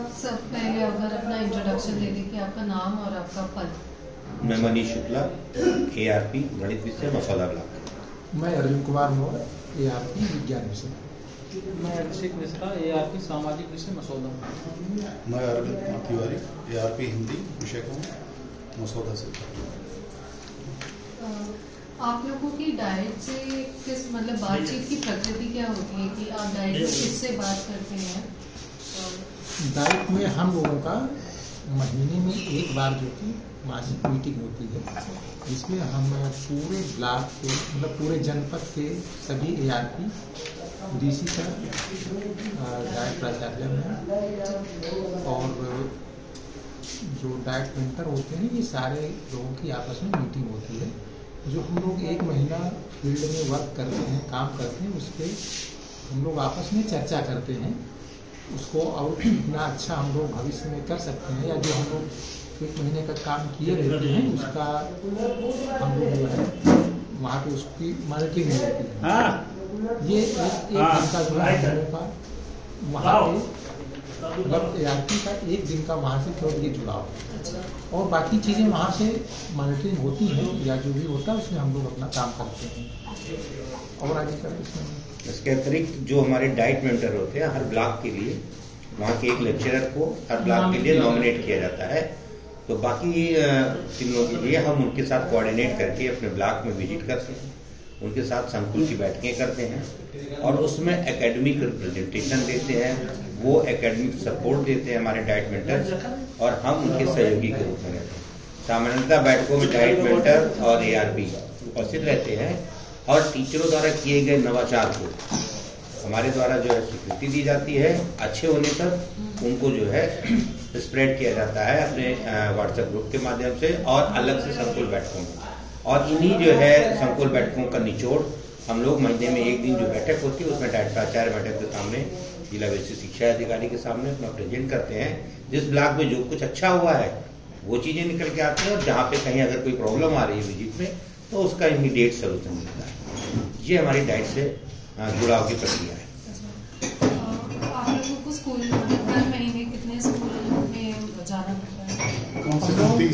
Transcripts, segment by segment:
आप सब पहले अगर अपना इंट्रोडक्शन दे दें कि आपका नाम और आपका पद। मैं मनीष शुक्ला, ARP गणित विषय मसौदा ब्लॉक। मैं अर्जुन कुमार मोर, ARP विज्ञान विषय। मैं अभिषेक मिश्रा, ARP सामाजिक विषय मसौदा। मैं अरविंद कुमार तिवारी, ARP हिंदी विषय को मसौदा से। आप लोगों की डाइट से किस मतलब बातचीत की प्रकृति क्या होती है कि आप डाइट में किससे बात करते हैं? डाइट में हम लोगों का महीने में एक बार जो कि मासिक मीटिंग होती है, जिसमें हम पूरे ब्लॉक के मतलब पूरे जनपद के सभी ARP DC का डाइट प्राचार्य हैं और जो डाइट मेंटर होते हैं, ये सारे लोगों की आपस में मीटिंग होती है। जो हम लोग एक महीना फील्ड में वर्क करते हैं, काम करते हैं, उस पर हम लोग आपस में चर्चा करते हैं उसको और कितना अच्छा हम लोग भविष्य में कर सकते हैं, या जो हम लोग एक महीने का काम किए रहते हैं उसका हम लोग जो है वहाँ पे उसकी मार्किंग होती है। ये एक दिन का जो है हम लोगों का वहाँ पे मतलब ARP का एक दिन का वहाँ से केवल ये जुड़ाव है और बाकी चीज़ें वहाँ से मॉनिटरिंग होती हैं या जो भी होता है उसमें हम लोग अपना काम करते हैं। और आगे कर इसके अतिरिक्त जो हमारे डाइट मेंटर होते हैं, हर ब्लॉक के लिए वहाँ के एक लेक्चरर को हर ब्लॉक के लिए नॉमिनेट किया जाता है। तो बाकी तीनों के लिए हम उनके साथ कोऑर्डिनेट करके अपने ब्लॉक में विजिट करते हैं, उनके साथ संकुल की बैठकें करते हैं और उसमें एकेडमिक रिप्रेजेंटेशन देते हैं। वो एकेडमिक सपोर्ट देते हैं हमारे डाइट मेंटर्स और हम उनके सहयोगी के रूप में रहते हैं। सामान्यतः बैठकों में डाइट मेंटर और ARP उपस्थित रहते हैं और टीचरों द्वारा किए गए नवाचार को हमारे द्वारा जो है स्वीकृति दी जाती है। अच्छे होने तक उनको जो है स्प्रेड किया जाता है अपने व्हाट्सएप ग्रुप के माध्यम से और अलग से संकुल बैठकों में। और इन्हीं जो है संकुल बैठकों का निचोड़ हम लोग महीने में एक दिन जो बैठक होती है उसमें डाइट प्राचार्य बैठक के सामने जिला विशेष शिक्षा अधिकारी के सामने अपना प्रेजेंट करते हैं। जिस ब्लॉक में जो कुछ अच्छा हुआ है वो चीजें निकल के आती हैं और जहाँ पे कहीं अगर कोई प्रॉब्लम आ रही है विजिट में तो उसका इमीडिएट सोल्यूशन मिलता है। ये हमारी डाइट से जुड़ाव की प्रक्रिया है। आप लोगों को स्कूल हर महीने कितने स्कूल में जाना पड़ता है? कम से कम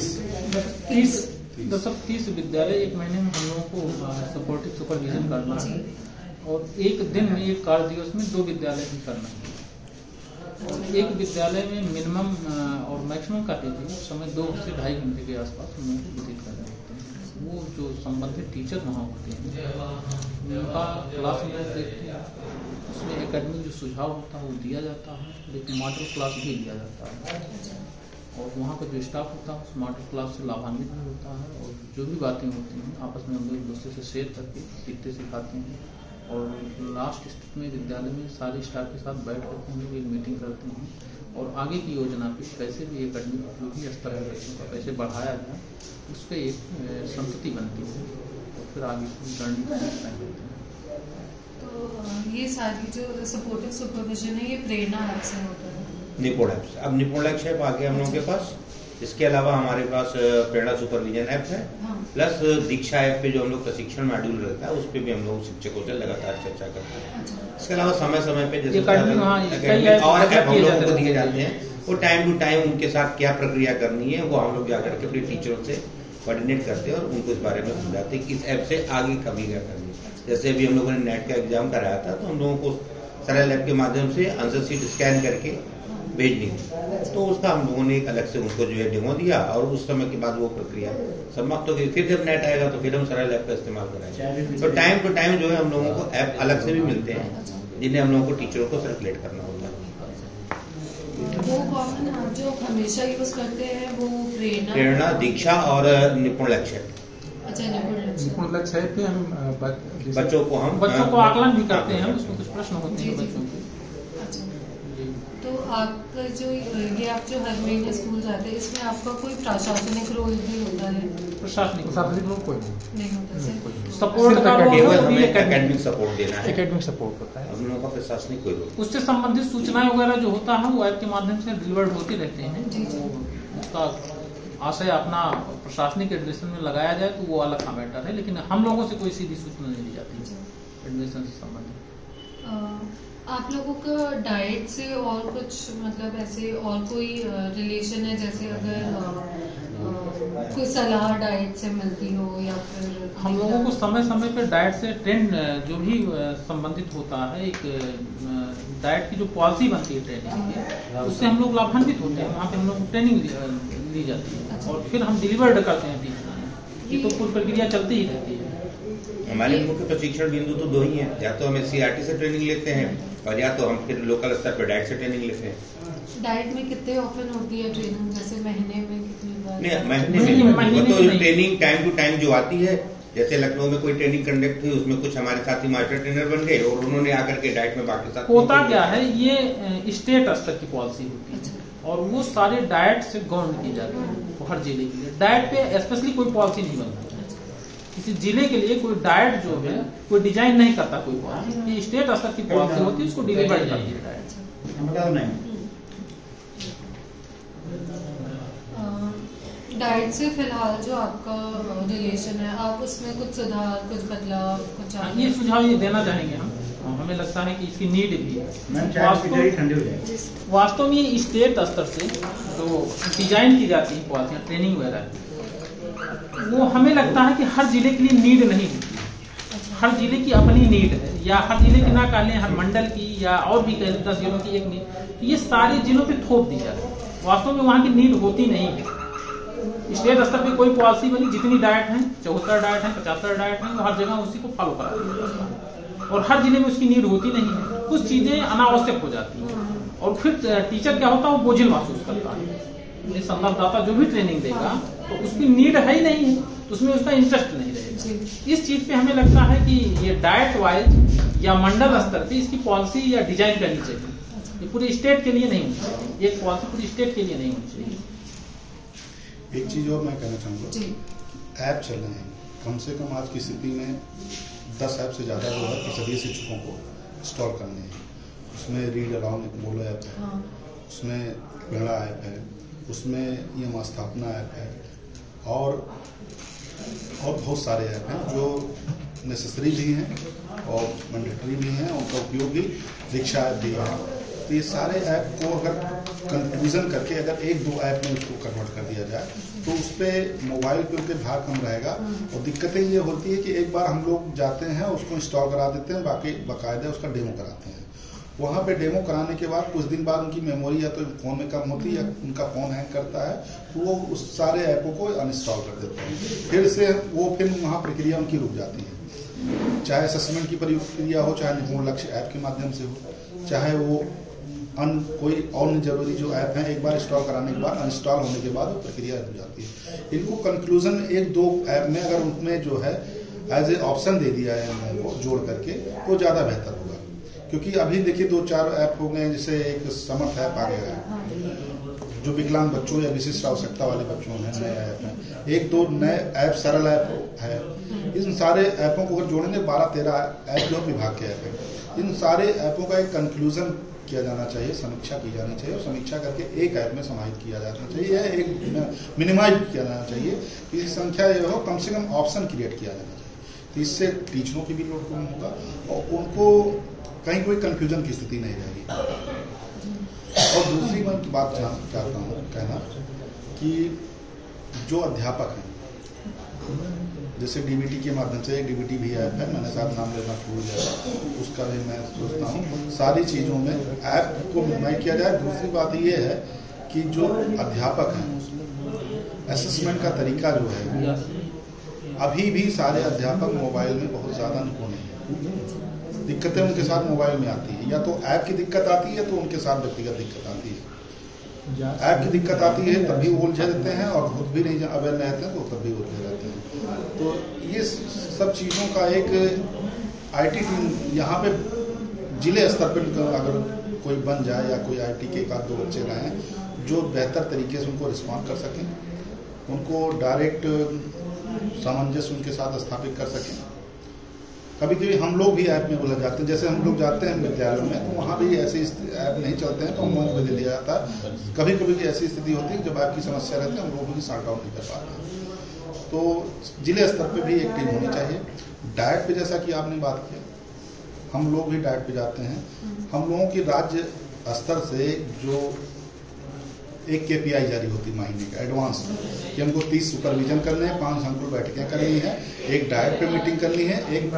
30 विद्यालय एक महीने में हम लोगों को सपोर्टिव सुपरविजन करना है और एक दिन में एक कार्य दिवस में 2 विद्यालय भी करना है। और एक विद्यालय में मिनिमम और मैक्सिमम का समय 2 से 2.5 घंटे के आसपास हम लोगों को विजिट करना होते हैं। वो जो संबंधित टीचर वहाँ होते हैं उनका क्लास में देखते हैं, उसमें एकेडमिक जो सुझाव होता है वो दिया जाता है, लेकिन मॉडल क्लास भी लिया जाता है और वहाँ का जो स्टाफ होता है उस मॉडल क्लास से लाभान्वित भी होता है और जो भी बातें होती हैं आपस में हम लोग एक दूसरे से शेयर करके सीखते सिखाते हैं। और लास्ट स्थिति में विद्यालय में सारे स्टाफ के साथ बैठ करके हम लोग एक मीटिंग करते हैं और आगे की योजना पे कैसे भी एकेडमिक जो भी स्तर है बच्चों का कैसे बढ़ाया जाए उस पर एक संस्कृति बनती है और फिर आगे की रणनीति तय होती है। तो ये सारी जो सपोर्टिव सुपरविजन है ये प्रेरणा ऐप से होता है? निपुण ऐप से। अब निपुण ऐप आ गया हम लोगों के पास। इसके अलावा हमारे पास प्रेरणा सुपरविजन ऐप है, प्लस दीक्षा ऐप पे जो हम लोग प्रशिक्षण मॉड्यूल रहता है उस पे भी हम लोग शिक्षकों से लगातार चर्चा करते हैं। इसके अलावा समय समय पे जैसे और ऐप हम लोगों को दिए जाते हैं, वो टाइम टू टाइम उनके साथ क्या प्रक्रिया करनी है वो हम लोग जाकर के अपने टीचरों से कोऑर्डिनेट करते हैं और उनको इस बारे में समझाते हैं कि इस ऐप से आगे कभी क्या करनी है। जैसे अभी हम लोगों ने नेट का एग्जाम कराया था तो हम लोगों को सरल ऐप के माध्यम से आंसर शीट स्कैन करके भेजनी थी, तो उसका हम लोगों ने एक अलग से उनको जो है डेमो दिया और उस समय के बाद वो प्रक्रिया समाप्त हो गई। फिर जब नेट आएगा तो फिर हम सरल ऐप का इस्तेमाल कराएंगे। तो टाइम टू टाइम जो है हम लोगों को ऐप अलग से भी मिलते हैं जिन्हें हम लोगों को टीचरों को सर्कुलेट करना होता है। वो कॉमन जो हमेशा यूज करते हैं वो प्रेरणा, दीक्षा और निपुण लक्ष्य। अच्छा, निपुण लक्ष्य पे हम बच्चों को आकलन भी करते हैं, उसमें कुछ प्रश्न होते हैं बच्चों के। तो आपका जो ये आप जो हर महीने स्कूल जाते हैं इसमें आपका कोई प्रशासनिक रोल भी होता है? प्रशासनिक रोल कोई नहीं होता। सपोर्ट का केवल हमें एकेडमिक सपोर्ट देना है। एकेडमिक सपोर्ट होता है, हम लोगों का प्रशासनिक कोई रोल। उससे संबंधित सूचनाएं वगैरह जो होता है वो ऐप के माध्यम से डिलीवर्ड होती रहते हैं। उसका आशय अपना प्रशासनिक एडमिशन में लगाया जाए तो वो अलग का मैटर है, लेकिन हम लोगों से कोई सीधी सूचना नहीं दी जाती है एडमिशन से संबंधित। आप लोगों का डाइट से और कुछ मतलब ऐसे और कोई रिलेशन है, जैसे अगर कोई सलाह डाइट से मिलती हो या फिर? हम लोगों को समय समय पर डाइट से ट्रेंड जो भी संबंधित होता है, एक डाइट की जो पॉलिसी बनती है ट्रेनिंग की, उससे हम लोग लाभान्वित होते हैं। वहाँ पे हम लोग को ट्रेनिंग ली जाती है और फिर हम डिलीवर्ड करते हैं टीचर। ये तो पूरी प्रक्रिया चलती ही रहती है। हमारे मुख्य प्रशिक्षण बिंदु तो दो ही हैं, या तो हम SCERT से ट्रेनिंग लेते हैं और या तो हम फिर लोकल स्तर पर डाइट से ट्रेनिंग लेते हैं। डाइट में कितने ऑफन होती है ट्रेनिंग, जैसे महीने में कितनी बार? नहीं, महीने में तो ट्रेनिंग टाइम टू टाइम जो आती है, जैसे लखनऊ में कोई ट्रेनिंग कंडक्ट हुई, उसमें कुछ हमारे साथी मास्टर ट्रेनर बन गए और उन्होंने आकर के डाइट में बाकी साथ होता क्या है, ये स्टेट स्तर की पॉलिसी होती है और वो सारे डाइट से गवर्न की जाती है हर जिले के लिए। डाइट पे स्पेशली कोई पॉलिसी नहीं बनती, किसी जिले के लिए कोई डाइट जो है कोई डिजाइन नहीं करता कोई पॉलिसी। ये स्टेट स्तर की पॉलिसी होती है, उसको डिलीवर करती है डाइट। डाइट से फिलहाल जो आपका रिलेशन है, आप उसमें कुछ सुधार, कुछ बदलाव, कुछ ये सुझाव ये देना चाहेंगे हम। हमें लगता है कि इसकी नीड भी है। वास्तव में स्टेट स्तर से जो डिजाइन की जाती है पॉलिसी, ट्रेनिंग वगैरह, वो हमें लगता है कि हर जिले के लिए नीड नहीं होती। हर जिले की अपनी नीड है, या हर जिले की ना कह लें, हर मंडल की या और भी 10 जिलों की एक नीड, ये सारे जिलों पे थोप दी जाती है। वास्तव में वहाँ की नीड होती नहीं है। स्टेट स्तर पे कोई पॉलिसी बनी, जितनी डाइट है, 74 डाइट है, 75 डाइट है, वो हर जगह उसी को फॉलो करा दिया जाता है और हर जिले में उसकी नीड होती नहीं है। कुछ चीजें अनावश्यक हो जाती हैं और फिर टीचर क्या होता है, वो बोझिल महसूस करता है। ये संदर्भदाता जो भी ट्रेनिंग देगा तो उसकी नीड है ही नहीं है, तो उसमें उसका इंटरेस्ट नहीं रहेगा। इस चीज पे हमें लगता है कि ये डाइट वाइज या मंडल स्तर पे इसकी पॉलिसी या डिजाइन करनी चाहिए। ये पूरे स्टेट के लिए नहीं होनी चाहिए, एक पॉलिसी पूरी स्टेट के लिए नहीं होनी चाहिए। एक चीज और मैं कहना चाहूँगा, ऐप चल रहे हैं, कम से कम आज की स्थिति में 10 ऐप से ज़्यादा जो है सभी शिक्षकों को इंस्टॉल करने हैं। उसमें रीड अराउंड एक बोलो ऐप है, उसमें गणा ऐप है, उसमें नियम स्थापना ऐप है और बहुत सारे ऐप हैं जो नेसेसरी भी हैं और मैंडेटरी भी हैं, उनका उपयोग भी दीक्षा ऐप भी है। तो ये सारे ऐप को अगर कंक्लूजन करके अगर 1-2 ऐप में उसको कन्वर्ट कर दिया जाए तो उस पर मोबाइल पे उनके भार कम रहेगा। और दिक्कतें ये होती है कि एक बार हम लोग जाते हैं, उसको इंस्टॉल करा देते हैं, बाकी बाकायदा उसका डेमो कराते हैं। वहाँ पे डेमो कराने के बाद कुछ दिन बाद उनकी मेमोरी या तो फ़ोन में कम होती है या उनका फ़ोन हैंग करता है, तो वो उस सारे ऐपों को अनइंस्टॉल कर देते हैं। फिर वहाँ प्रक्रिया उनकी रुक जाती है, चाहे असेसमेंट की प्रक्रिया हो, चाहे निपुण लक्ष्य ऐप के माध्यम से हो, चाहे वो कोई और जरूरी जो ऐप है, एक बार इंस्टॉल कराने के बाद अनइंस्टॉल होने के बाद वो प्रक्रिया हो जाती है। इनको कंक्लूजन 1-2 ऐप में अगर उनमें जो है एज ए ऑप्शन दे दिया है हम लोगों को जोड़ करके, तो ज़्यादा बेहतर होगा। क्योंकि अभी देखिए 2-4 ऐप हो गए, जैसे एक समर्थ ऐप आ गया है जो विकलांग बच्चों या विशिष्ट आवश्यकता वाले बच्चों में नए ऐप हैं, 1-2 नए ऐप सरल ऐप है। इन सारे ऐपों को अगर जोड़ेंगे 12-13 ऐप जो विभाग के ऐप है, इन सारे ऐपों का एक कंक्लूजन किया जाना चाहिए, समीक्षा की जानी चाहिए और समीक्षा करके एक ऐप में समाहित किया जाना चाहिए या एक मिनिमाइज किया जाना चाहिए कि संख्या ये हो, कम से कम ऑप्शन क्रिएट किया जाना चाहिए। तो इससे टीचरों की भी लोड कम होगा और उनको कहीं कोई कंफ्यूजन की स्थिति नहीं रहेगी। और दूसरी मैं बात चाहता हूँ कहना कि जो अध्यापक हैं, जैसे डीबीटी के माध्यम से, एक डीबीटी भी ऐप है, मैंने साथ नाम लेना भूल गया, उसका भी मैं सोचता हूँ सारी चीज़ों में ऐप को मिनिमाइज किया जाए। दूसरी बात ये है कि जो अध्यापक हैं, असेसमेंट का तरीका जो है, अभी भी सारे अध्यापक मोबाइल में बहुत ज़्यादा निपुण हैं। दिक्कतें उनके साथ मोबाइल में आती है, या तो ऐप की दिक्कत आती है तो उनके साथ व्यक्तिगत दिक्कत आती है। ऐप की दिक्कत आती है तब भी उलझे रहते हैं और खुद भी नहीं अवेयर रहते हैं तो तब भी उलझे रहते हैं। तो ये सब चीज़ों का एक आईटी टीम यहाँ पे जिले स्तर पर अगर कोई बन जाए या कोई आईटी के 1-2 बच्चे रहें जो बेहतर तरीके से उनको रिस्पॉन्ड कर सकें, उनको डायरेक्ट सामंजस्य उनके साथ स्थापित कर सकें। कभी कभी हम लोग भी ऐप में उलझ जाते हैं, जैसे हम लोग जाते हैं विद्यालयों में तो वहाँ भी ऐसे ऐप नहीं चलते हैं तो हम लोगों को दे दिया जाता है। कभी कभी भी ऐसी स्थिति होती है जब ऐप की समस्या रहती है, हम लोग भी सॉर्ट आउट नहीं कर पाते हैं। तो जिले स्तर पे भी एक टीम होनी चाहिए। डाइट पे जैसा कि आपने बात किया, हम लोग भी डाइट पे जाते हैं। हम लोगों की राज्य स्तर से जो एक KPI जारी होती महीने का एडवांस कि हमको 30 सुपरविजन करने हैं, 5 संकुल बैठकें करनी है, एक डाइट पे मीटिंग करनी है, एक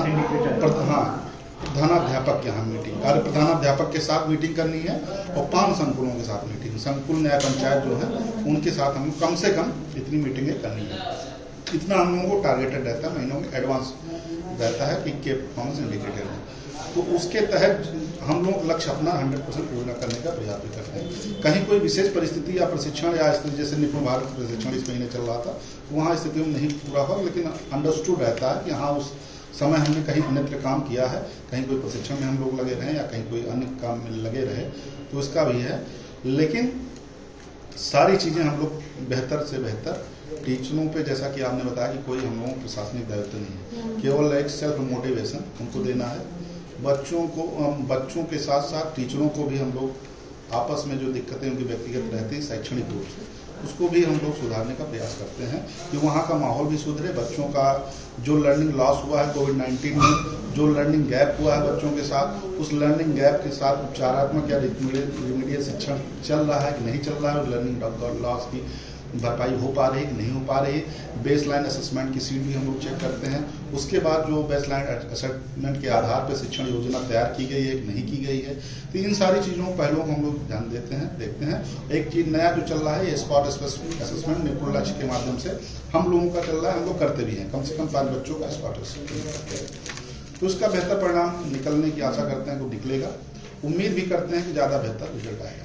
प्रधानाध्यापक के यहाँ मीटिंग, प्रधानाध्यापक के साथ मीटिंग करनी है और 5 संकुलों के साथ मीटिंग, संकुल न्याय पंचायत जो है उनके साथ हम कम से कम इतनी मीटिंगें करनी है। इतना हम लोगों को टारगेटेड रहता है, महीनों में एडवांस रहता है कि परफॉर्मेंस इंडिकेटर है। तो उसके तहत हम लोग लक्ष्य अपना 100% पूरा करने का प्रयास भी करते हैं। कहीं कोई विशेष परिस्थिति या प्रशिक्षण या जैसे निपुण भारत प्रशिक्षण इस महीने चल रहा था, वहाँ स्थिति में नहीं पूरा हुआ, लेकिन अंडरस्टूड रहता है कि हाँ उस समय हमने कहीं अन्यत्र काम किया है, कहीं कोई प्रशिक्षण में हम लोग लगे रहे या कहीं कोई अन्य काम में लगे रहे, तो इसका भी है। लेकिन सारी चीज़ें हम लोग बेहतर से बेहतर टीचरों पे, जैसा कि आपने बताया कि कोई हम लोगों को प्रशासनिक दायित्व नहीं है, केवल एक सेल्फ मोटिवेशन हमको देना है। बच्चों के साथ साथ टीचरों को भी हम लोग आपस में जो दिक्कतें उनकी व्यक्तिगत रहती है शैक्षणिक रूप से, उसको भी हम लोग सुधारने का प्रयास करते हैं कि वहाँ का माहौल भी सुधरे। बच्चों का जो लर्निंग लॉस हुआ है कोविड-19 में, जो लर्निंग गैप हुआ है बच्चों के साथ, उस लर्निंग गैप के साथ उपचारात्मक या रिमीडियल शिक्षण चल रहा है कि नहीं चल रहा है, उस लर्निंग लॉस की भरपाई हो पा रही कि नहीं हो पा रही। बेसलाइन असेसमेंट की सीट भी हम लोग चेक करते हैं। उसके बाद जो बेसलाइन असेसमेंट के आधार पर शिक्षण योजना तैयार की गई है कि नहीं की गई है, तो इन सारी चीज़ों पहलुओं को हम लोग ध्यान देते हैं, देखते हैं। एक चीज़ नया जो चल रहा है, ये स्पॉट असेसमेंट निपुण लक्ष्य के माध्यम से हम लोगों का चल रहा है, हम लोग करते भी हैं। कम से कम 5 बच्चों का स्पॉट असेसमेंट करते हैं, तो उसका बेहतर परिणाम निकलने की आशा करते हैं, वो निकलेगा। उम्मीद भी करते हैं कि ज़्यादा बेहतर रिजल्ट आएगा।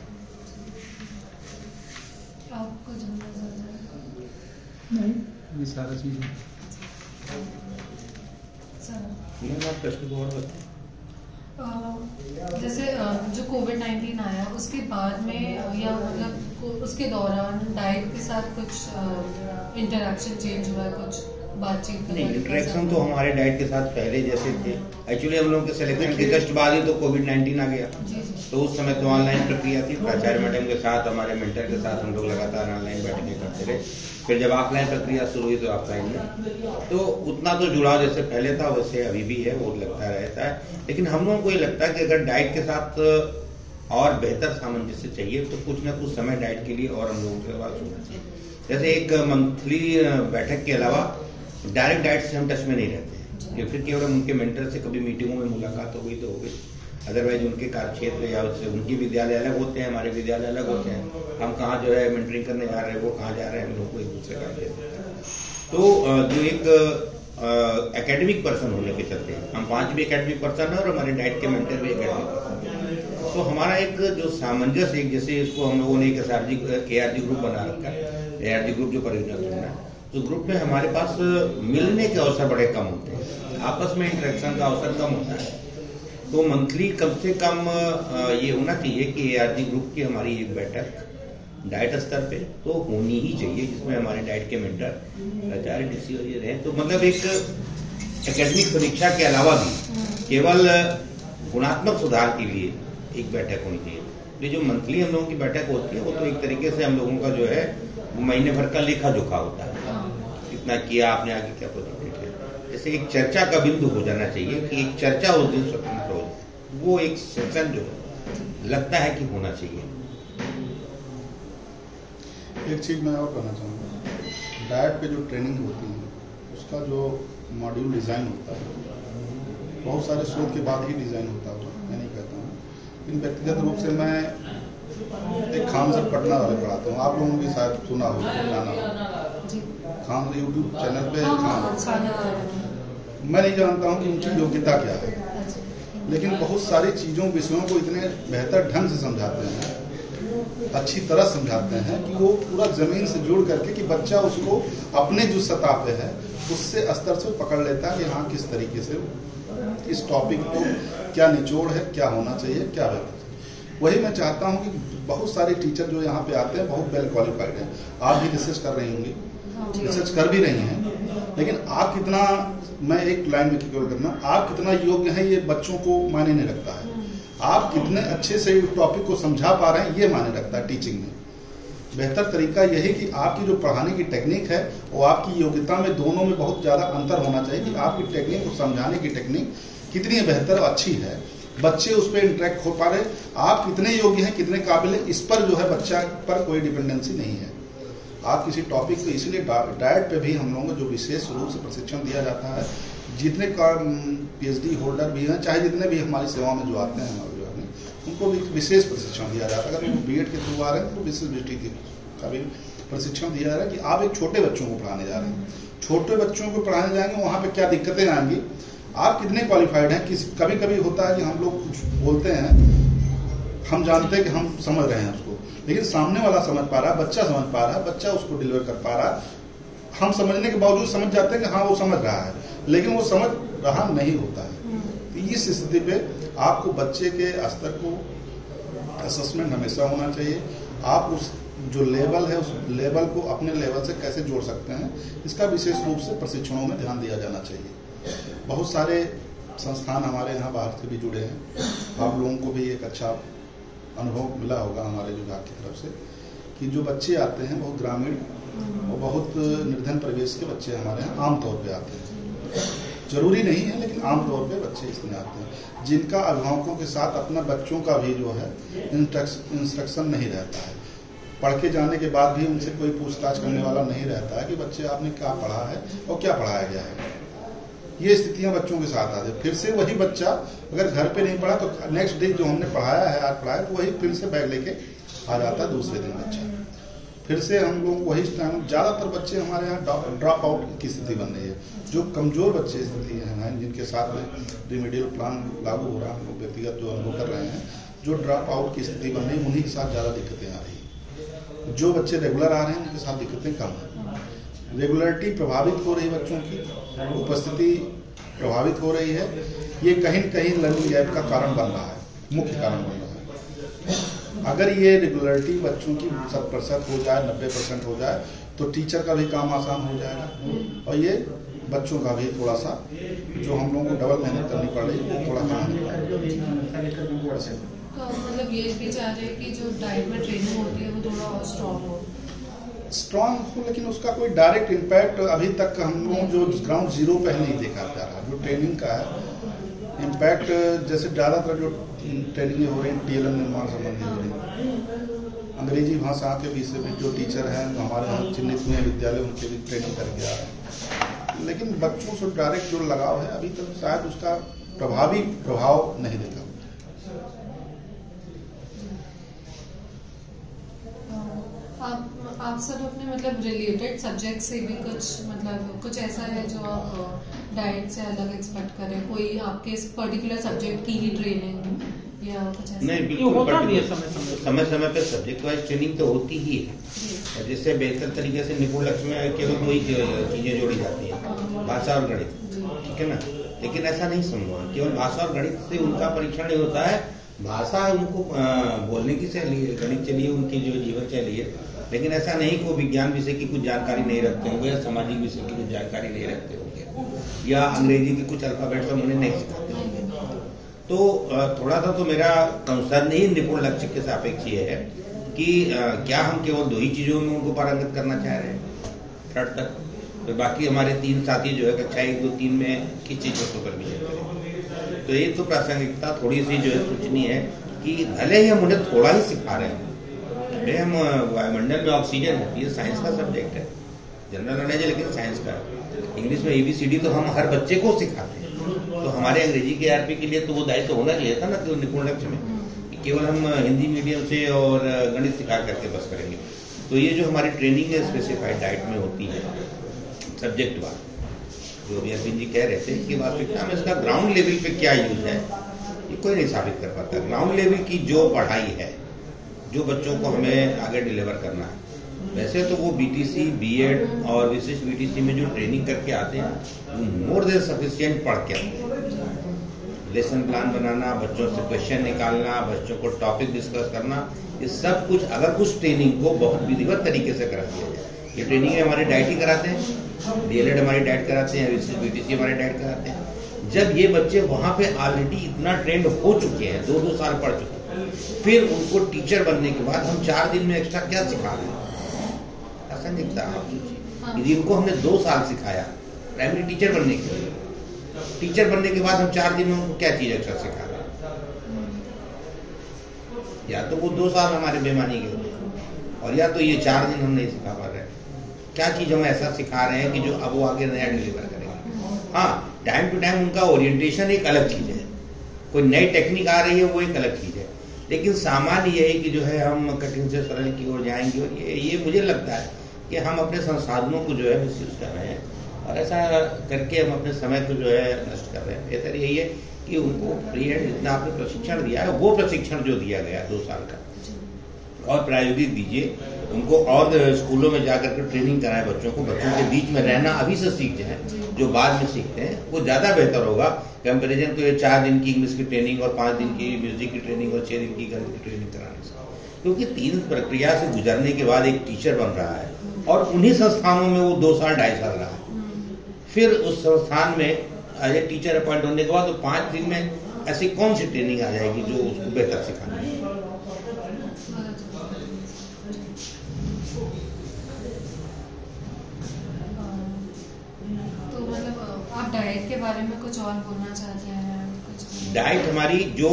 नहीं, ये सारा चीज़ जैसे जो कोविड-19 आया उसके बाद में या मतलब उसके दौरान डाइट के साथ कुछ इंटरेक्शन चेंज हुआ, कुछ बातचीत? नहीं, इंटरेक्शन तो हमारे डाइट के साथ पहले जैसे थे। एक्चुअली हम लोगों के सिलेक्शन के जस्ट बाद ही तो कोविड-19 आ गया, तो उस समय तो ऑनलाइन प्रक्रिया थी। प्राचार्य मैडम के साथ, हमारे मेंटर के साथ हम लोग लगातार ऑनलाइन बैठकें करते रहे। फिर जब ऑफलाइन प्रक्रिया शुरू हुई तो ऑफलाइन में तो उतना तो जुड़ाव जैसे पहले था वैसे अभी भी है, वो लगता रहता है। लेकिन हम लोगों को ये लगता है कि अगर डाइट के साथ और बेहतर सामंजस्य चाहिए तो कुछ ना कुछ समय डाइट के लिए और हम लोगों के पास होना चाहिए। जैसे एक मंथली बैठक के अलावा डायरेक्ट डाइट से हम टच में नहीं रहते हैं, या फिर केवल उनके मेंटर से कभी मीटिंगों में मुलाकात हो गई तो हो गई, अदरवाइज उनके कार्य क्षेत्र या उससे उनके विद्यालय अलग होते हैं, हमारे विद्यालय अलग होते हैं। हम कहाँ जो है मेंटरिंग करने जा रहे हैं, वो कहाँ जा रहे हैं, हम लोग को एक दूसरे का क्षेत्र होता है। तो जो एक एकेडमिक पर्सन होने के चलते हैं, हम 5 भी एकेडमिक पर्सन है और हमारे डाइट के मेंटर भी एकेडमिक पर्सन है, तो हमारा एक जो सामंजस्य, एक जैसे इसको हम लोगों ने एक ARG ग्रुप बना रखा है, ARG ग्रुप जो परियोजना चल रहा है, तो ग्रुप में हमारे पास मिलने के अवसर बड़े कम होते हैं, आपस में इंटरेक्शन का अवसर कम होता है। तो मंथली कम से कम ये होना चाहिए कि ARG ग्रुप की हमारी एक बैठक डाइट स्तर पे तो होनी ही चाहिए, जिसमें हमारे डाइट के मेंटर, प्राचार्य, DC और ये रहे। तो मतलब एक एकेडमिक परीक्षा के अलावा भी केवल गुणात्मक सुधार के लिए एक बैठक होनी चाहिए। ये जो मंथली हम लोगों की बैठक होती है वो तो एक तरीके से हम लोगों का जो है महीने भर का लेखा जोखा होता है, कितना किया आपने, आगे क्या प्रोजेक्ट किया। जैसे एक चर्चा का बिंदु हो जाना चाहिए कि एक चर्चा उस दिन स्वतंत्र हो, वो एक सेशन जो लगता है कि होना चाहिए। एक चीज मैं और कहना चाहूँगा, डाइट पे जो ट्रेनिंग होती है उसका जो मॉड्यूल डिज़ाइन होता है बहुत सारे शोध के बाद ही डिज़ाइन होता है, मैं नहीं कहता हूँ। लेकिन व्यक्तिगत रूप से मैं एक खान सर पटना वाले पढ़ाता हूँ, आप लोगों ने भी शायद सुना हो, जाना हो, खान यूट्यूब चैनल पे खान। मैं नहीं जानता हूँ कि उनकी योग्यता क्या है, लेकिन बहुत सारी चीज़ों विषयों को इतने बेहतर ढंग से समझाते हैं, अच्छी तरह समझाते हैं कि वो पूरा जमीन से जुड़ करके कि बच्चा उसको अपने जो सतह पे है उससे स्तर से पकड़ लेता है कि हाँ किस तरीके से इस टॉपिक को क्या निचोड़ है, क्या होना चाहिए, क्या बेहतर है। वही मैं चाहता हूँ कि बहुत सारे टीचर जो यहाँ पे आते हैं बहुत वेल क्वालिफाइड हैं, आप भी रिसर्च कर रही होंगी, रिसर्च कर भी रही हैं, लेकिन आप कितना, मैं एक लाइन में केवल करना, आप कितना योग्य हैं ये बच्चों को मायने नहीं रखता है, आप कितने अच्छे से टॉपिक को समझा पा रहे हैं ये मायने रखता है। टीचिंग में बेहतर तरीका यही कि आपकी जो पढ़ाने की टेक्निक है और आपकी योग्यता में दोनों में बहुत ज़्यादा अंतर होना चाहिए कि आपकी टेक्निक को समझाने की टेक्निक कितनी बेहतर और अच्छी है, बच्चे उस पर इंटरेक्ट हो पा रहे, आप कितने योग्य हैं, कितने काबिल हैं, इस पर जो है बच्चा पर कोई डिपेंडेंसी नहीं है। आप किसी टॉपिक पे, इसलिए डाइट पे भी हम लोगों को जो विशेष रूप से प्रशिक्षण दिया जाता है, जितने PhD होल्डर भी हैं, चाहे जितने भी हमारी सेवा में जो आते हैं हमारे विभाग में, उनको भी विशेष प्रशिक्षण दिया जाता है। अगर वो BEd के थ्रू आ रहे हैं तो विशेष दृष्टि का भी प्रशिक्षण दिया जा रहा है कि आप एक छोटे बच्चों को पढ़ाने जा रहे हैं, छोटे बच्चों को पढ़ाने जाएंगे, वहाँ पे क्या दिक्कतें आएंगी, आप कितने क्वालिफाइड हैं। कभी कभी होता है कि हम लोग कुछ बोलते हैं, हम जानते हैं कि हम समझ रहे हैं उसको, लेकिन सामने वाला समझ पा रहा है, बच्चा समझ पा रहा है, बच्चा उसको डिलीवर कर पा रहा है। हम समझने के बावजूद समझ जाते हैं कि हाँ वो समझ रहा है, लेकिन वो समझ रहा नहीं होता है। तो इस स्थिति पे आपको बच्चे के स्तर को असेसमेंट हमेशा होना चाहिए। आप उस जो लेवल है, उस लेवल को अपने लेवल से कैसे जोड़ सकते हैं, इसका विशेष रूप से प्रशिक्षणों में ध्यान दिया जाना चाहिए। बहुत सारे संस्थान हमारे यहाँ बाहर से भी जुड़े हैं, आप लोगों को भी एक अच्छा अनुभव मिला होगा हमारे विभाग की तरफ से कि जो बच्चे आते हैं बहुत ग्रामीण और बहुत निर्धन परिवेश के बच्चे हमारे यहाँ आमतौर पे आते हैं। जरूरी नहीं है, लेकिन आमतौर पे बच्चे इसमें आते हैं जिनका अभिभावकों के साथ अपना बच्चों का भी जो है इंस्ट्रक्शन नहीं रहता है। पढ़ के जाने के बाद भी उनसे कोई पूछताछ करने वाला नहीं रहता है कि बच्चे आपने क्या पढ़ा है और क्या पढ़ाया गया है। ये स्थितियां बच्चों के साथ आ जाए, फिर से वही बच्चा अगर घर पे नहीं पढ़ा तो नेक्स्ट डे जो हमने पढ़ाया है, आज पढ़ाया, तो वही फिर से बैग लेके आ जाता है दूसरे दिन बच्चा। फिर से हम लोग वही टाइम, ज्यादातर बच्चे हमारे यहाँ ड्रॉप आउट की स्थिति बन रही है। जो कमजोर बच्चे स्थिति हैं, जिनके साथ में रिमीडियल प्लान लागू हो रहा है, हम लोग व्यक्तिगत जो अनुभव कर रहे हैं, जो ड्रॉप आउट की स्थिति बन रही है, उन्हीं के साथ ज्यादा दिक्कतें आ रही है। जो बच्चे रेगुलर आ रहे हैं उनके साथ दिक्कतें कम है। रेगुलरिटी प्रभावित हो रही है, बच्चों की उपस्थिति प्रभावित हो रही है। ये कहीं न कहीं लर्निंग गैप का कारण बन रहा है, मुख्य कारण बन रहा है। अगर ये रेगुलरिटी बच्चों की 100% हो जाए, 90% हो जाए, तो टीचर का भी काम आसान हो जाएगा और ये बच्चों का भी थोड़ा सा जो हम लोगों को डबल मेहनत करनी पड़ रही है वो थोड़ा कम होगा। तो मतलब ये भी चाह रहे हैं कि जो डाइट में ट्रेनिंग होती है वो थोड़ा और स्ट्रॉन्ग हो, लेकिन उसका कोई डायरेक्ट इम्पैक्ट अभी तक हम लोग जो ग्राउंड जीरो पे नहीं देखा जा रहा। जो ट्रेनिंग का है इम्पैक्ट, जैसे ज़्यादातर जो ट्रेनिंग हो रही है TLM निर्माण संबंधी हो रही है, अंग्रेजी भाषा के विषय में जो टीचर हैं हमारे यहाँ चिन्हित हुए विद्यालय, उनके भी ट्रेनिंग करके आ रहे हैं, लेकिन बच्चों से डायरेक्ट जो लगाव है अभी तक शायद उसका प्रभावी प्रभाव नहीं देखा। आप सब अपने मतलब रिलेटेड सब्जेक्ट से भी कुछ ऐसा है जो आप डाइट से अलग एक्सपेक्ट करें? कोई आपके पर्टिकुलर सब्जेक्ट की ही ट्रेनिंग या कुछ ऐसा? नहीं, बिल्कुल समय समय पे सब्जेक्ट वाइज ट्रेनिंग तो होती ही है, जिससे बेहतर तरीके से निपुण लक्ष्य में केवल वही चीजें जोड़ी जाती हैं, भाषा और गणित, ठीक है ना। लेकिन ऐसा नहीं समझो केवल भाषा और गणित से उनका परीक्षण नहीं होता है। भाषा उनको बोलने की शैली है, गणित चलिए उनकी जो जीवन शैली है, लेकिन ऐसा नहीं कि वो विज्ञान विषय की कुछ जानकारी नहीं रखते होंगे या सामाजिक विषय की कुछ जानकारी नहीं रखते होंगे या अंग्रेजी के कुछ अल्फाबेट्स हम उन्हें नहीं सिखाते होंगे। तो थोड़ा सा तो मेरा कंसर्न ही निपुण लक्ष्य के सापेक्ष ये है कि क्या हम केवल 2 ही चीजों में उनको पारंगत करना चाह रहे हैं थर्ड तक, तो बाकी हमारे 3 साथी जो है कक्षा 1, 2, 3 में किस चीज को सुपरविजन करें। तो ये तो प्रासंगिकता थोड़ी सी जो है सोचनी है कि भले ही हम उन्हें थोड़ा ही सिखा रहे हैं, हम वायुमंडल में ऑक्सीजन है, ये साइंस का सब्जेक्ट है, जनरल नॉलेज है लेकिन साइंस का। इंग्लिश में ABCD तो हम हर बच्चे को सिखाते हैं, तो हमारे अंग्रेजी के ARP के लिए तो वो दायित्व होना चाहिए था ना कि निपुण लक्ष्य में केवल हम हिंदी मीडियम से और गणित सिखा करके बस करेंगे। तो ये जो हमारी ट्रेनिंग है स्पेसिफाइड डाइट में होती है सब्जेक्ट वार, जो अभी अरविंद जी कह रहे थे कि वास्तविकता में इसका ग्राउंड लेवल पे क्या यूज है ये कोई नहीं साबित कर पाता। ग्राउंड लेवल की जो पढ़ाई है, जो बच्चों को हमें आगे डिलीवर करना है, वैसे तो वो BTC, B.Ed और विशिष्ट BTC में जो ट्रेनिंग करके आते हैं वो मोर देन सफिशिएंट पढ़ के आते हैं। लेसन प्लान बनाना, बच्चों से क्वेश्चन निकालना, बच्चों को टॉपिक डिस्कस करना, ये सब कुछ अगर उस ट्रेनिंग को बहुत विधिवत तरीके से करा दिया जाए। ये ट्रेनिंग हमारे डाइट ही कराते हैं, DLED हमारी डाइट कराते हैं, विशिष्ट BTC हमारी डाइट कराते हैं। जब ये बच्चे वहां पे ऑलरेडी इतना ट्रेंड हो चुके हैं, 2-2 साल पढ़ चुके हैं, फिर उनको टीचर बनने के बाद हम 4 दिन में एक्स्ट्रा क्या सिखा रहे हैं? ऐसा दिखता है। यदि इनको हमने 2 साल सिखाया प्राइमरी टीचर बनने के लिए, टीचर बनने के बाद हम 4 दिन में उनको क्या चीज अक्षर सिखा रहे हैं? या तो वो 2 साल हमारे बेईमानी के होते हैं, और या तो ये 4 दिन हम नहीं सिखा पा रहे। क्या चीज हम ऐसा सिखा रहे हैं कि जो अब वो आगे नया डिलीवर करेंगे। हाँ, टाइम टू टाइम उनका ओरिएंटेशन एक अलग चीज है, कोई नई टेक्निक आ रही है वो एक अलग चीज है, लेकिन सामान्य ये है कि जो है हम कठिन से सरल की ओर जाएंगे। और ये मुझे लगता है कि हम अपने संसाधनों को जो है मिसयूज कर रहे हैं, और ऐसा करके हम अपने समय को जो है नष्ट कर रहे हैं। बेहतर यही है कि उनको फ्री हैंड जितना आपने प्रशिक्षण दिया है, वो प्रशिक्षण जो दिया गया 2 साल का, और प्रायोगिक दीजिए उनको, और स्कूलों में जाकर के ट्रेनिंग कराएं बच्चों को। बच्चों के बीच में रहना अभी से सीख जाएं, जो बाद में सीखते हैं वो ज्यादा बेहतर होगा कंपैरिजन तो ये 4 दिन की इंग्लिश की ट्रेनिंग और 5 दिन की म्यूजिक की ट्रेनिंग और 6 दिन की गणित की ट्रेनिंग कराने से। क्योंकि 3 प्रक्रिया से गुजरने के बाद एक टीचर बन रहा है, और उन्हीं संस्थानों में वो 2 साल 2.5 साल रहा है। फिर उस संस्थान में एज ए टीचर अपॉइंट होने के बाद तो 5 दिन में ऐसी कौन सी ट्रेनिंग आ जाएगी जो उसको बेहतर सिखाने है। तो मतलब आप डाइट के बारे में कुछ और बोलना चाहते हैं? कुछ डाइट हमारी जो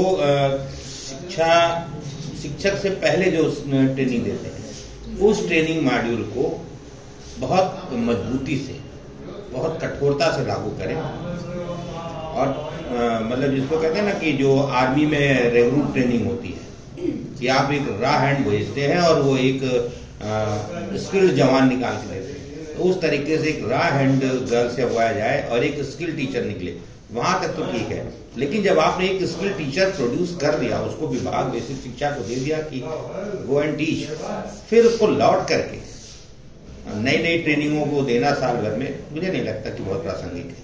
शिक्षक से पहले जो ट्रेनिंग देते हैं, उस ट्रेनिंग मॉड्यूल को बहुत मजबूती से, बहुत कठोरता से लागू करें। और मतलब जिसको कहते हैं ना कि जो आर्मी में रिक्रूट ट्रेनिंग होती है कि आप एक रॉ हैंड भेजते हैं और वो एक स्किल्ड जवान निकाल के देते हैं, तो उस तरीके से एक रॉ हैंड गर्ल से अगवाया जाए और एक स्किल्ड टीचर निकले, वहां तक तो ठीक है। लेकिन जब आपने एक स्किल टीचर प्रोड्यूस कर दिया, उसको विभाग बेसिक शिक्षा को दे दिया कि गो एंड टीच, फिर उसको लौट करके नई नई ट्रेनिंगों को देना साल भर में, मुझे नहीं लगता कि बहुत प्रासंगिक है।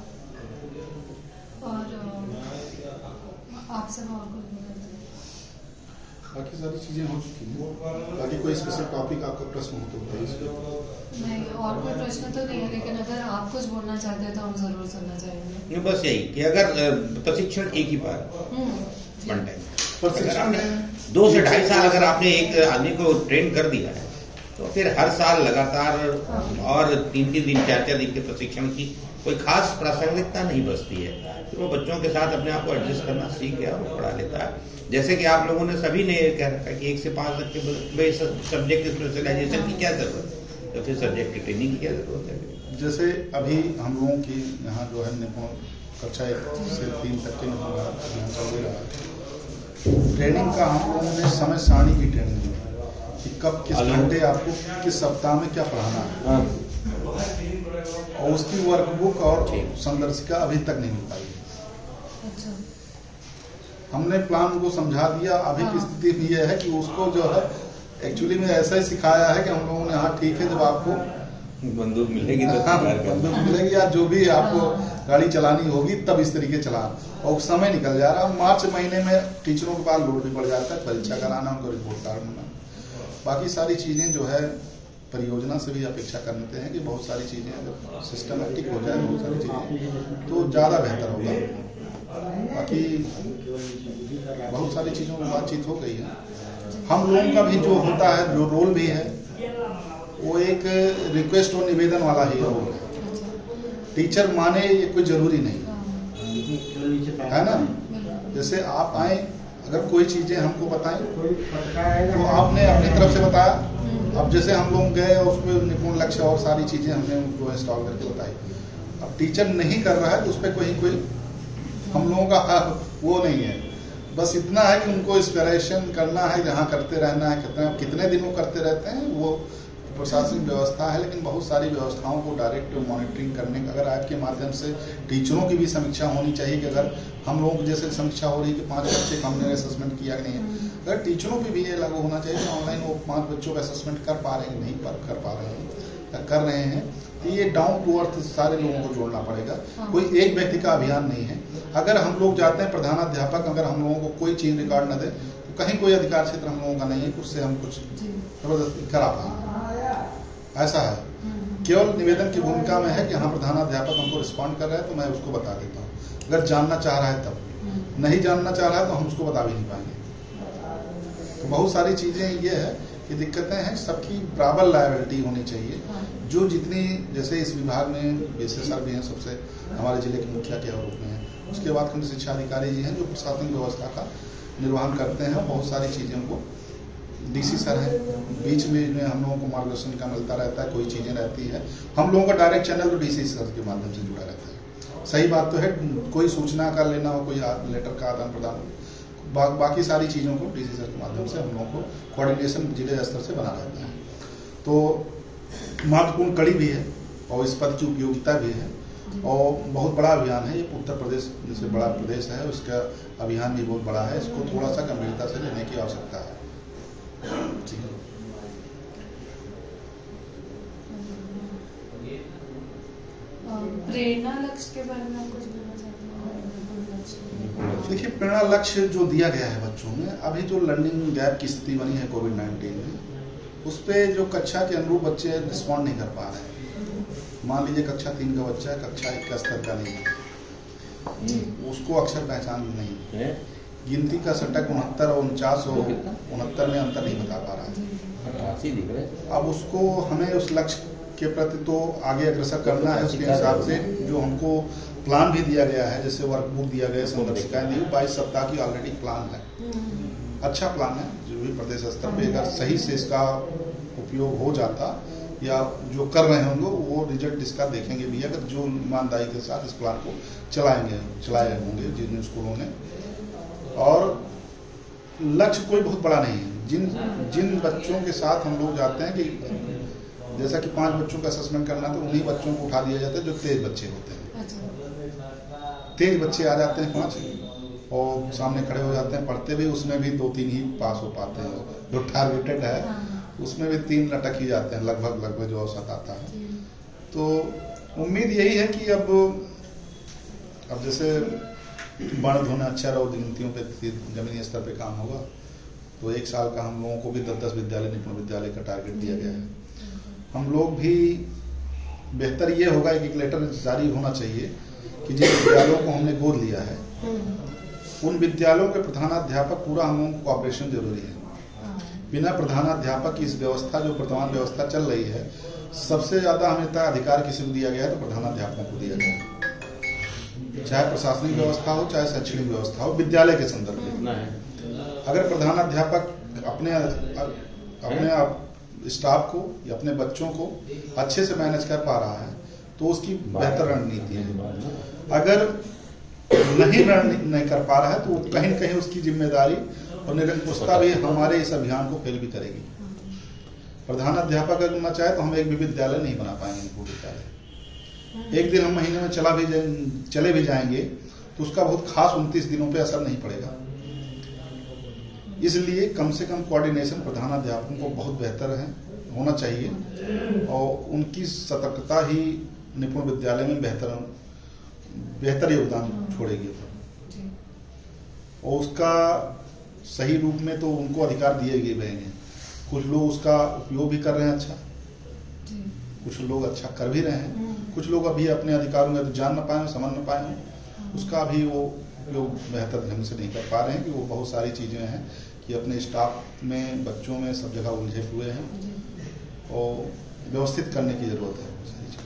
और आपसे बाकी सारी चीजें हो चुकी हैं। बाकी कोई स्पेशल टॉपिक आपका प्रश्न हो तो बताइए। नहीं, और कोई प्रश्न तो नहीं है, लेकिन अगर आप कुछ बोलना चाहते हैं तो हम जरूर सुनना चाहेंगे। बस यही कि अगर प्रशिक्षण एक ही बार वन टाइम प्रशिक्षण 2 से 2.5 साल अगर आपने एक आदमी को ट्रेन कर दिया है, तो फिर हर साल लगातार और 3-3 दिन 4-4 दिन के प्रशिक्षण की कोई खास प्रासंगिकता नहीं बचती है। फिर वो बच्चों के साथ अपने आप को एडजस्ट करना सीख गया और पढ़ा लेता है। जैसे कि आप लोगों ने सभी ने कह रखा है कि 1 से 5 तक के सब्जेक्ट स्पेशलाइजेशन की क्या जरूरत है, तो फिर सब्जेक्ट की ट्रेनिंग की क्या जरूरत है। जैसे अभी हम लोगों की यहाँ जो है निपुण कक्षा 1 से 3 तक के निपुण अभियान चल रहा है। ट्रेनिंग का हम लोगों ने समय सारणी की ट्रेनिंग दी कि कब किस घंटे आपको किस सप्ताह में क्या पढ़ाना है, और उसकी वर्कबुक और संदर्शिका अभी तक नहीं मिल पाई। हमने प्लान उनको समझा दिया। अभी की स्थिति में यह है कि उसको जो है एक्चुअली में ऐसा ही सिखाया है कि हम लोगों ने, हाँ ठीक है, जब आपको बंदूक मिलेगी तो बंदूक मिलेगी या जो भी आपको गाड़ी चलानी होगी तब इस तरीके चला, और समय निकल जा रहा है। मार्च महीने में टीचरों के पास लोड भी बढ़ जाता है, परीक्षा कराना, उनको रिपोर्ट कार्ड मिलना, बाकी सारी चीजें जो है परियोजना से भी अपेक्षा करते हैं कि बहुत सारी चीजें अगर सिस्टमेटिक हो जाए, बहुत सारी चीजें तो ज्यादा बेहतर होगा। बाकी बहुत सारी चीजों में बातचीत हो गई है। हम लोगों का भी जो होता है, जो रोल भी है, वो एक रिक्वेस्ट और निवेदन वाला ही रोल है। टीचर माने ये कोई जरूरी नहीं है ना। जैसे आप आए, अगर कोई चीजें हमको बताएं तो आपने अपनी तरफ से बताया, अब जैसे हम लोग गए और उसमें निपुण लक्ष्य और सारी चीजें हमने उनको इंस्टॉल करके बताई। अब टीचर नहीं कर रहा है तो उस पर कोई हम लोगों का वो नहीं है, बस इतना है कि उनको इंस्पिरेशन करना है, जहाँ करते रहना है। कितने दिन वो करते रहते हैं वो प्रशासनिक व्यवस्था है, लेकिन बहुत सारी व्यवस्थाओं को डायरेक्ट मॉनिटरिंग करने का, अगर ऐप के माध्यम से टीचरों की भी समीक्षा होनी चाहिए कि अगर हम लोगों की जैसे समीक्षा हो रही है कि 5 बच्चे का हमने असेसमेंट किया नहीं है, अगर टीचरों पे भी ये लागू होना चाहिए कि ऑनलाइन वो 5 बच्चों का असेसमेंट कर पा रहे हैं, नहीं कर पा रहे हैं या कर रहे हैं, तो ये डाउन टू अर्थ सारे लोगों को जोड़ना पड़ेगा। कोई एक व्यक्ति का अभियान नहीं है। अगर हम लोग जाते हैं प्रधानाध्यापक अगर हम लोगों को कोई चीज रिकॉर्ड न दे, तो कहीं कोई अधिकार क्षेत्र हम लोगों का नहीं है उससे हम कुछ जबरदस्ती करा पाएंगे, ऐसा है। केवल निवेदन की भूमिका में है कि हाँ प्रधानाध्यापक हमको रिस्पॉन्ड कर रहा है तो मैं उसको बता देता हूँ, अगर जानना चाह रहा है तब, नहीं जानना चाह रहा है तो हम उसको बता भी नहीं पाएंगे। तो बहुत सारी चीजें ये है कि दिक्कतें हैं, सबकी बराबर लायबिलिटी होनी चाहिए। जो जितनी जैसे इस विभाग में बीएसए सर भी हैं, सबसे हमारे जिले के मुखिया के रूप में हैं। उसके बाद खंड शिक्षा अधिकारी जी हैं जो प्रशासनिक व्यवस्था का निर्वहन करते हैं। बहुत सारी चीज़ों को डीसी सर हैं, बीच में हम लोगों को मार्गदर्शन का मिलता रहता है, कोई चीज़ें रहती है। हम लोगों का डायरेक्ट चैनल तो डीसी सर के माध्यम से जुड़ा रहता है। सही बात तो है, कोई सूचना का लेना हो, कोई लेटर का आदान प्रदान हो, बाकी सारी चीज़ों को डीसी सर के माध्यम से हम लोगों को कोऑर्डिनेशन जिले स्तर से बना रहता है। तो महत्वपूर्ण कड़ी भी है और इस पद की उपयोगिता भी है और बहुत बड़ा अभियान है। ये उत्तर प्रदेश जैसे बड़ा प्रदेश है, उसका अभियान भी बहुत बड़ा है। इसको थोड़ा सा गंभीरता से लेने की आवश्यकता है। प्रेरणा लक्ष्य के बारे में कुछ बोलना चाहते हैं? देखिए, प्रेरणा लक्ष्य जो दिया गया है बच्चों में, अभी जो लर्निंग गैप की स्थिति बनी है कोविड-19 में, उस पे जो कक्षा के अनुरूप बच्चे रिस्पॉन्ड नहीं कर पा रहे हैं। मान लीजिए कक्षा 3 का बच्चा कक्षा 1 का स्तर का नहीं है, उसको अक्षर पहचान नहीं है, गिनती का सटक 69 और 49 और 69 में अंतर नहीं बता पा रहा है। अब उसको हमें उस लक्ष्य के प्रति तो आगे अग्रसर करना है। उसके हिसाब से जो हमको प्लान भी दिया गया है, जैसे वर्कबुक दिया गया है, संदर्शिकाएं दी, 22 सप्ताह की ऑलरेडी प्लान है। अच्छा प्लान है, जो भी प्रदेश स्तर पे अगर सही से इसका उपयोग हो जाता या जो कर रहे होंगे वो रिजल्ट इसका देखेंगे भी, अगर जो ईमानदारी के साथ इस प्लान को चलाए होंगे जिन स्कूलों ने। और लक्ष्य कोई बहुत बड़ा नहीं है। जिन बच्चों के साथ हम लोग जाते हैं कि जैसा कि 5 बच्चों का असेसमेंट करना, तो उन्हीं बच्चों को उठा दिया जाता है जो तेज बच्चे होते हैं। तेज बच्चे आ जाते हैं 5 और सामने खड़े हो जाते हैं, पढ़ते भी उसमें भी 2-3 ही पास हो पाते हैं। जो टारगेटेड है उसमें भी 3 लटक ही जाते हैं लगभग जो औसत आता है। तो उम्मीद यही है कि अब जैसे वर्ण ध्वनि अक्षर और गिनतियों पे जमीनी स्तर पे काम होगा, तो 1 साल का हम लोगों को भी 10-10 विद्यालय, निपुण विद्यालय का टारगेट दिया गया है। हम लोग भी बेहतर ये होगा, एक लेटर जारी होना चाहिए कि जिन विद्यालयों को हमने गोद लिया है उन विद्यालयों के प्रधानाध्यापक पूरा हम लोगों को ऑपरेशन जरूरी है। बिना प्रधानाध्यापक की इस व्यवस्था, जो वर्तमान व्यवस्था चल रही है, सबसे ज्यादा हमें अधिकार किसी को दिया गया है तो प्रधानाध्यापकों को दिया गया है। चाहे प्रशासनिक व्यवस्था हो, चाहे शैक्षणिक व्यवस्था हो, विद्यालय के संदर्भ में अगर प्रधानाध्यापक अपने स्टाफ को या अपने बच्चों को अच्छे से मैनेज कर पा रहा है तो उसकी बेहतर रणनीति है। अगर नहीं कर पा रहा है तो कहीं न कहीं उसकी जिम्मेदारी और निरंकुशता भी हमारे इस अभियान को फेल भी करेगी। प्रधानाध्यापक अगर ना चाहे तो हम एक भी विद्यालय नहीं बना पाएंगे। निपुण विद्यालय एक दिन हम महीने में चले भी जाएंगे तो उसका बहुत खास 29 दिनों पे असर नहीं पड़ेगा। इसलिए कम से कम कोऑर्डिनेशन प्रधानाध्यापकों को बहुत बेहतर होना चाहिए और उनकी सतर्कता ही निपुण विद्यालय में बेहतर योगदान छोड़ेगी। और उसका सही रूप में तो उनको अधिकार दिए गए हैं। कुछ लोग उसका उपयोग भी कर रहे हैं अच्छा, कुछ लोग अच्छा कर भी रहे हैं, कुछ लोग अभी अपने अधिकारों में तो जान न पाए, समझ न पाए, उसका भी वो उपयोग बेहतर ढंग से नहीं कर पा रहे हैं। कि वो बहुत सारी चीजें हैं कि अपने स्टाफ में, बच्चों में सब जगह उलझे हुए हैं और व्यवस्थित करने की जरूरत है।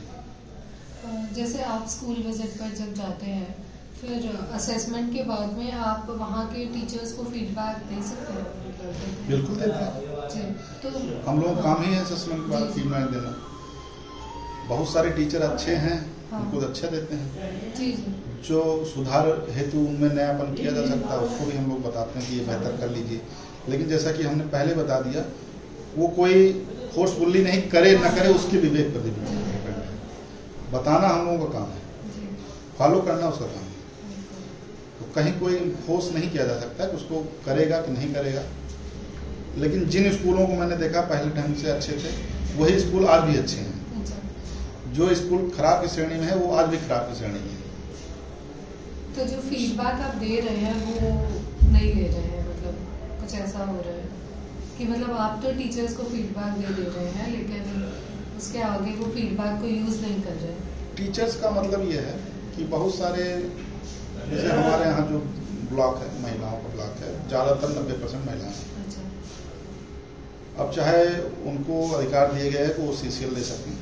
जैसे आप स्कूल विजिट पर जब जाते हैं, फिर असेसमेंट के बाद में आप वहाँ के टीचर्स को फीडबैक दे सकते हैं? बिल्कुल देते हैं। तो हम लोग काम ही है असेसमेंट के बाद फीडबैक देना। बहुत सारे टीचर अच्छे हैं, उनको अच्छा देते हैं। जो सुधार हेतु उनमें नयापन किया जा सकता है उसको भी हम लोग बताते हैं कि ये बेहतर कर लीजिए। लेकिन जैसा कि हमने पहले बता दिया, वो कोई फोर्सफुली नहीं करे न करे, उसके विवेक पर डिपेंड है। बताना हम लोगों का काम है, फॉलो करना उसका काम है। तो कहीं कोई फोर्स नहीं किया जा सकता कि उसको करेगा कि नहीं करेगा। लेकिन जिन स्कूलों को मैंने देखा पहले ढंग से अच्छे थे, वही स्कूल आज भी अच्छे हैं। जो स्कूल खराब की श्रेणी में है वो आज भी खराब की श्रेणी में है। तो जो फीडबैक आप दे रहे हैं वो नहीं दे रहे हैं, मतलब कुछ ऐसा हो रहा है कि मतलब आप तो टीचर्स को फीडबैक दे रहे हैं लेकिन उसके आगे वो फीडबैक को यूज नहीं कर रहे हैं। टीचर्स का मतलब ये है कि बहुत सारे, जैसे हमारे यहाँ जो ब्लॉक है, महिलाओं का ब्लॉक है, ज्यादातर 90% महिलाएं हैं। अच्छा। अब चाहे उनको अधिकार दिए गए हैं कि वो CCL ले सकें,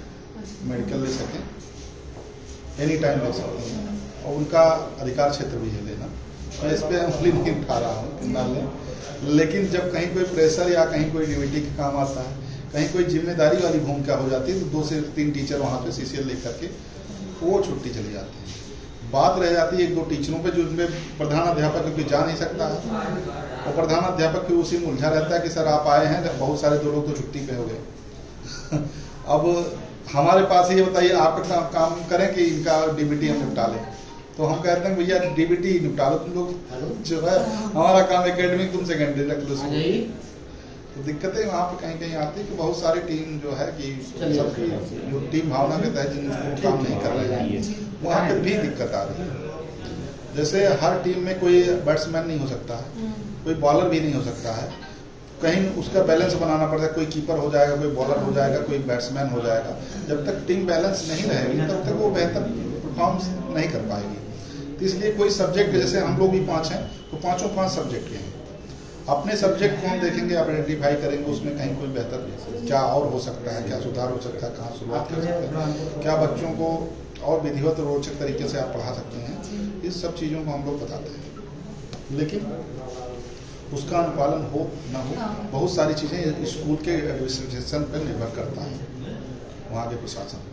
मेडिकल ले सकें, एनी टाइम ले सकते हैं, और उनका अधिकार क्षेत्र भी है लेना। मैं इस पर उंगली नहीं उठा रहा हूँ कि ना लें, लेकिन जब कहीं कोई प्रेशर या कहीं कोई ड्यूटी का काम आता है, कहीं कोई जिम्मेदारी वाली भूमिका हो जाती है, तो 2 से 3 टीचर वहाँ पे CCL लेकर के वो छुट्टी चली जाती है। बात रह जाती है 1-2 टीचरों पे, जिसमें प्रधान अध्यापक क्योंकि जा नहीं सकता है, और प्रधान अध्यापक भी उसी में उलझा रहता है कि सर आप आए हैं, बहुत सारे 2 लोग तो छुट्टी पे हो गए। अब हमारे पास ये बताइए आपका काम करें कि इनका DBT हम निपटा लें, तो हम कहते हैं भैया DBT निपटा लो तुम लोग, जो है हमारा काम एकेडमिक, तुम सेकेंडरी रख लो। तो दिक्कतें वहाँ पे कहीं कहीं आती है कि बहुत सारी टीम जो है कि सबकी जो टीम भावना के तहत जिन काम नहीं कर रहे हैं, वहाँ पे भी दिक्कत आ रही है। जैसे हर टीम में कोई बैट्समैन नहीं हो सकता है, कोई बॉलर भी नहीं हो सकता है, कहीं उसका बैलेंस बनाना पड़ता है, कोई कीपर हो जाएगा, कोई बॉलर हो जाएगा, कोई बैट्समैन हो जाएगा। जब तक टीम बैलेंस नहीं रहेगी तब तक वो बेहतर परफॉर्म नहीं कर पाएगी। तो इसलिए कोई सब्जेक्ट, जैसे हम लोग भी 5 हैं, तो 5 सब्जेक्ट के हैं, अपने सब्जेक्ट को हम देखेंगे, आइडेंटिफाई करेंगे, उसमें कहीं कोई बेहतर क्या और हो सकता है, क्या सुधार हो सकता है, कहाँ शुरुआत कर सकते हैं, क्या बच्चों को और विधिवत और रोचक तरीके से आप पढ़ा सकते हैं, इस सब चीज़ों को हम लोग बताते हैं। लेकिन उसका अनुपालन हो ना हो, बहुत सारी चीज़ें स्कूल के एडमिनिस्ट्रेशन पर निर्भर करता है, वहाँ के प्रशासन।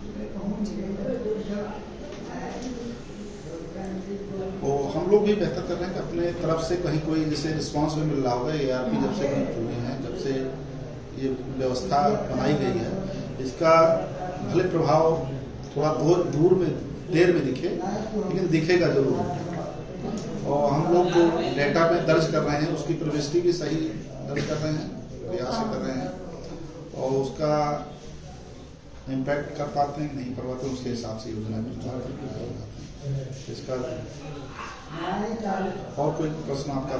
तो हम लोग भी बेहतर कर रहे हैं कि अपने तरफ से कहीं कोई जैसे रिस्पांस भी मिल रहा होगा। ARP जब से हुई है, जब से ये व्यवस्था बनाई गई है, इसका भले प्रभाव थोड़ा दूर में देर में दिखे, लेकिन दिखेगा जरूर। और हम लोग जो डेटा में दर्ज कर रहे हैं उसकी प्रविष्टि भी सही दर्ज कर रहे हैं, प्रयास कर रहे हैं, और उसका इम्पैक्ट कर पाते हैं नहीं कर पाते, उसके हिसाब से योजना में इसका। और कोई प्रश्न आपका?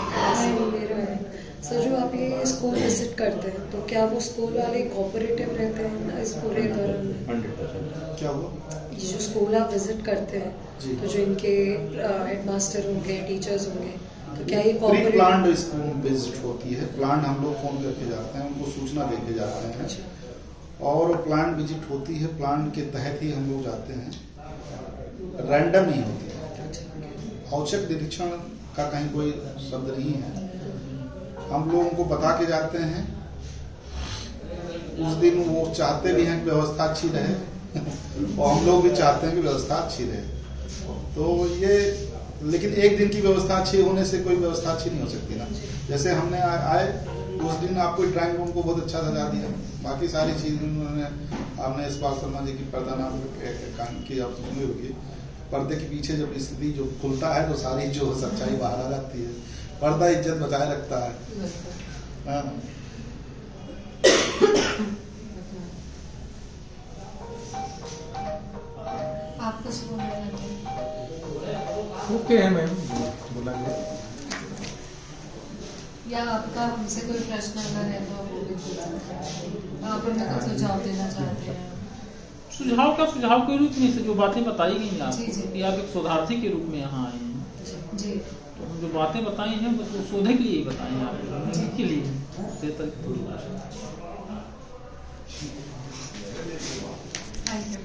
सर, जो आप ये स्कूल विजिट करते हैं, तो क्या वो स्कूल वाले कोऑपरेटिव रहते हैं इस पूरे दौरान? 100%। क्या हुआ? ये जो स्कूल आप विजिट करते हैं, तो जो इनके हेडमास्टर होंगे, टीचर्स होंगे, तो क्या ये कोऑपरेटिव? प्लान्ड स्कूल विजिट होती है, प्लान्ड हम लोग फोन करके जाते हैं, उनको सूचना देके जाते हैं। अच्छा। और प्लान्ड विजिट होती है, प्लान्ड के तहत ही हम लोग जाते हैं, रैंडम ही होती है। औचक निरीक्षण का कहीं कोई शब्द नहीं है, हम लोगों को बता के जाते हैं। उस दिन वो चाहते भी हैं कि व्यवस्था अच्छी रहे और हम लोग भी चाहते हैं कि व्यवस्था अच्छी रहे। तो ये, लेकिन एक दिन की व्यवस्था अच्छी होने से कोई व्यवस्था अच्छी नहीं हो सकती ना। जैसे हमने आए उस दिन आपको ड्राइंग रूम को बहुत अच्छा सजा दिया, बाकी सारी चीज उन्होंने, आपने इस्पाल शर्मा जी की पर्दा नाम की आप सुनी होगी, पर्दे के पीछे जब स्थिति जो खुलता है तो सारी जो सच्चाई बाहर आ जाती है। पर्दा इज्जत बचाए रखता है। आप कुछ बोलना चाहते हैं? ओके है मैम, बोला गया। या आपका हमसे कोई प्रश्न अगर है तो आप वो भी पूछ सकते हैं। आप हमें कुछ सुझाव देना चाहते हैं? सुझाव के रूप में से जो बातें बताई गई हैं जी, जी। कि आप एक शोधार्थी के रूप में यहाँ आए हैं, जी, तो हम जो बातें बताई हैं बस वो शोधे के लिए ही बताई हैं आप, के लिए थैंक यू।